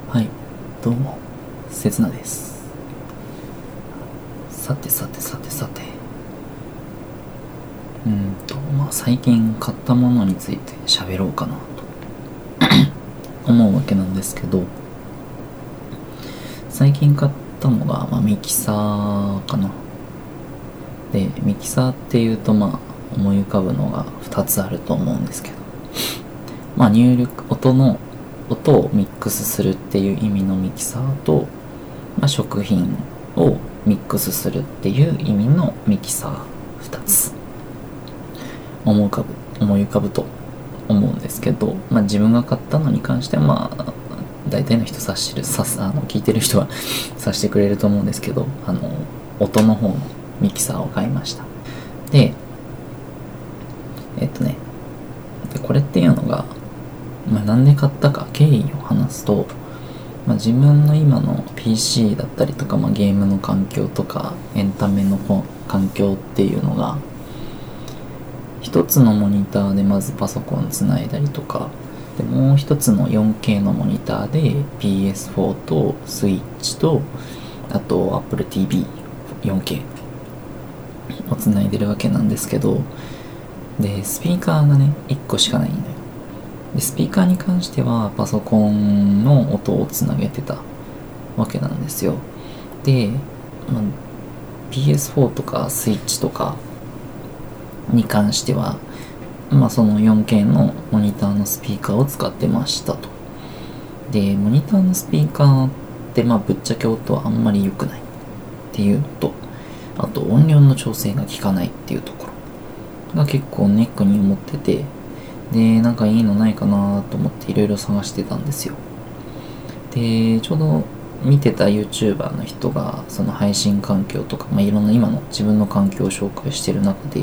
はい、どうも、せつなです。さて、最近買ったものについて喋ろうかなと思うわけなんですけど、最近買ったのが、ミキサーかな。で、ミキサーっていうと、思い浮かぶのが2つあると思うんですけど、入力、音をミックスするっていう意味のミキサーと、食品をミックスするっていう意味のミキサー2つ思い浮かぶと思うんですけど、自分が買ったのに関しては大体の人聞いてる人は察してくれると思うんですけど、音の方のミキサーを買いました。でこれっていうのが、なんで買ったか経緯を話すと、自分の今の PC だったりとか、ゲームの環境とかエンタメの環境っていうのが、一つのモニターでまずパソコンつないだりとかで、もう一つの 4K のモニターで PS4 とスイッチと、あと Apple TV4K をつないでるわけなんですけど、でスピーカーがね1個しかないんだよ。でスピーカーに関してはパソコンの音をつなげてたわけなんですよ。で、PS4 とかスイッチとかに関しては、その 4K のモニターのスピーカーを使ってましたと。で、モニターのスピーカーってぶっちゃけ音はあんまり良くないっていうのと、あと音量の調整が効かないっていうところが結構ネックに思ってて、で、なんかいいのないかなと思っていろいろ探してたんですよ。で、ちょうど見てた YouTuber の人がその配信環境とか、いろんな今の自分の環境を紹介してる中で、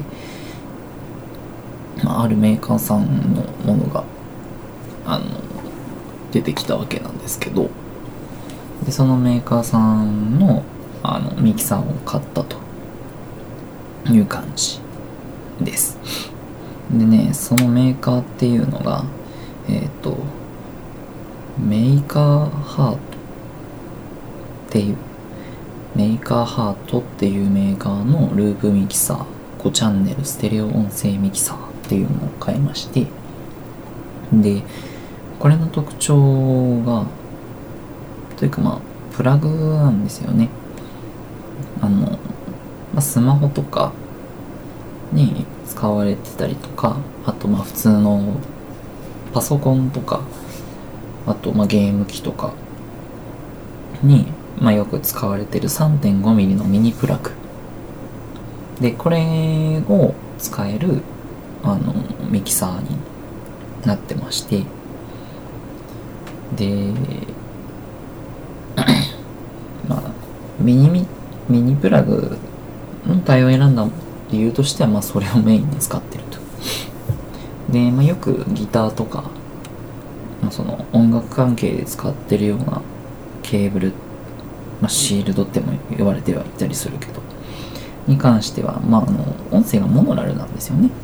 あるメーカーさんのものが出てきたわけなんですけど、でそのメーカーさんのミキサーを買ったという感じです。でね、そのメーカーっていうのがメーカーハートっていうメーカーのループミキサー5チャンネルステレオ音声ミキサーっていうのを買いまして、でこれの特徴がというかプラグなんですよね。スマホとかに使われてたりとか、あと普通のパソコンとか、あとゲーム機とかによく使われてる 3.5mm のミニプラグで、これを使えるミキサーになってまして、でミニプラグの対応を選んだ理由としてはそれをメインに使ってると。で、よくギターとか、その音楽関係で使ってるようなケーブル、シールドっても言われてはいたりするけどに関しては音声がモノラルなんですよね。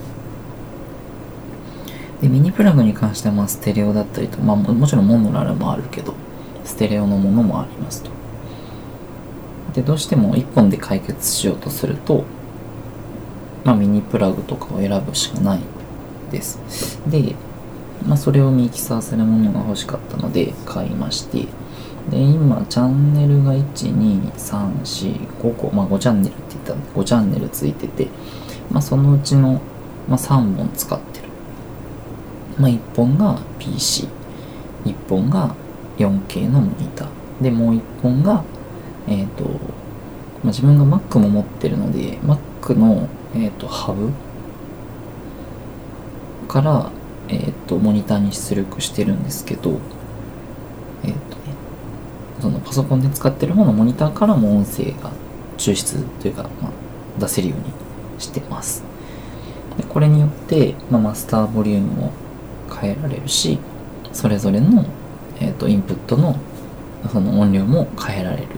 でミニプラグに関してはステレオだったりと、もちろんモノラルもあるけどステレオのものもありますと。でどうしても1本で解決しようとするとミニプラグとかを選ぶしかないです。でそれをミキサーするものが欲しかったので買いまして、で今チャンネルが 1,2,3,4,5 個、5チャンネルって言ったんで5チャンネルついてて、そのうちの、3本使ってる。1本が PC、 1本が 4K のモニターで、もう1本が自分が Mac も持ってるので Mac の、ハブから、モニターに出力してるんですけど、そのパソコンで使ってる方のモニターからも音声が抽出というか、出せるようにしてます。でこれによって、マスターボリュームも変えられるし、それぞれの、インプットのその音量も変えられる。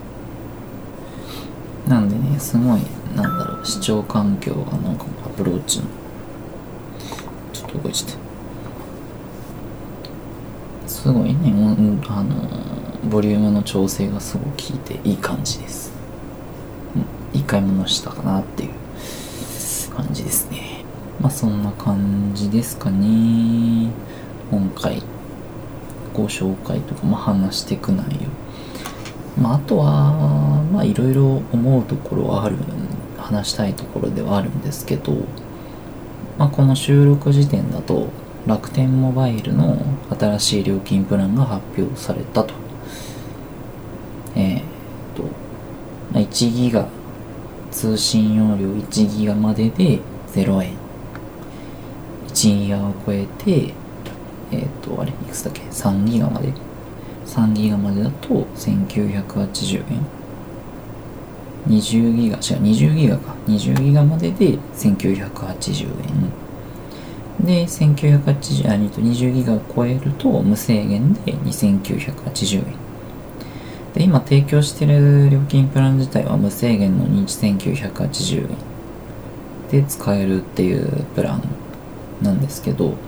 なんでね、すごい視聴環境がアプローチのちょっと動いちゃった。 すごいね、ボリュームの調整がすごく効いていい感じです。いい買い物したかなっていう感じですね。そんな感じですかね。今回ご紹介とか、話していく内容。あとはいろいろ思うところはある、話したいところではあるんですけど、この収録時点だと楽天モバイルの新しい料金プランが発表されたと。1ギガ通信容量1ギガまでで0円、1ギガを超えていくつだっけ、3ギガまでだと1980円、20ギガまでで1980円で、20ギガを超えると無制限で2980円で、今提供している料金プラン自体は無制限の2980円で使えるっていうプランなんですけど、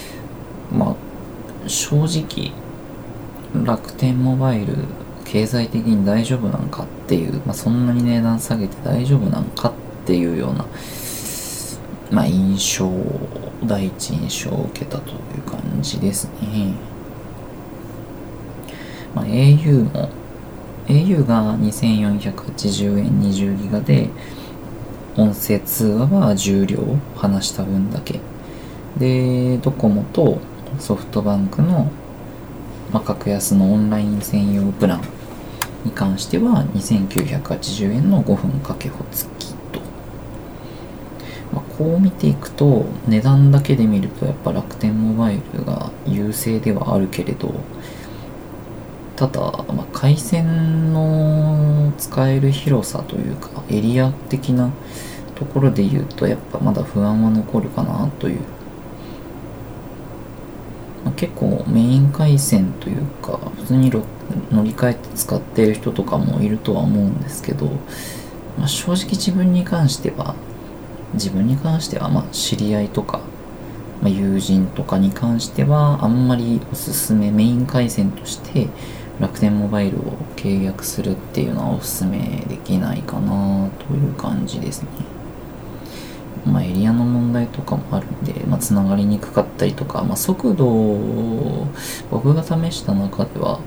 正直楽天モバイル経済的に大丈夫なんかっていう、そんなに値段下げて大丈夫なんかっていうような、第一印象を受けたという感じですね。au が2480円20ギガで、音声通話は重量、話した分だけで、ドコモとソフトバンクの、格安のオンライン専用プランに関しては2980円の5分かけ放付きと、こう見ていくと値段だけで見るとやっぱ楽天モバイルが優勢ではあるけれど、ただ、回線の使える広さというかエリア的なところで言うとやっぱまだ不安は残るかなという、結構メイン回線というか普通に乗り換えて使っている人とかもいるとは思うんですけど、正直自分に関しては知り合いとか、友人とかに関してはあんまりおすすめ、メイン回線として楽天モバイルを契約するっていうのはおすすめできないかなという感じですね。エリアの問題とかもあるんで、つながりにくかったりとか、速度を僕が試した中では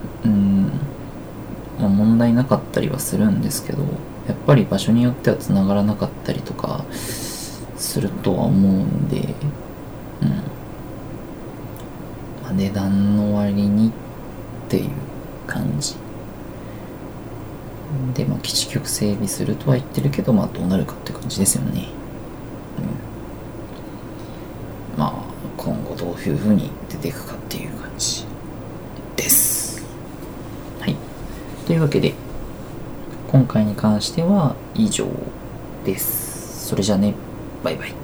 問題なかったりはするんですけど、やっぱり場所によってはつながらなかったりとかするとは思うんで、値段の割にっていう感じで、基地局整備するとは言ってるけど、どうなるかって感じですよね。今後どういう風に出ていくかっていう感じです。はい。というわけで今回に関しては以上です。それじゃあね、バイバイ。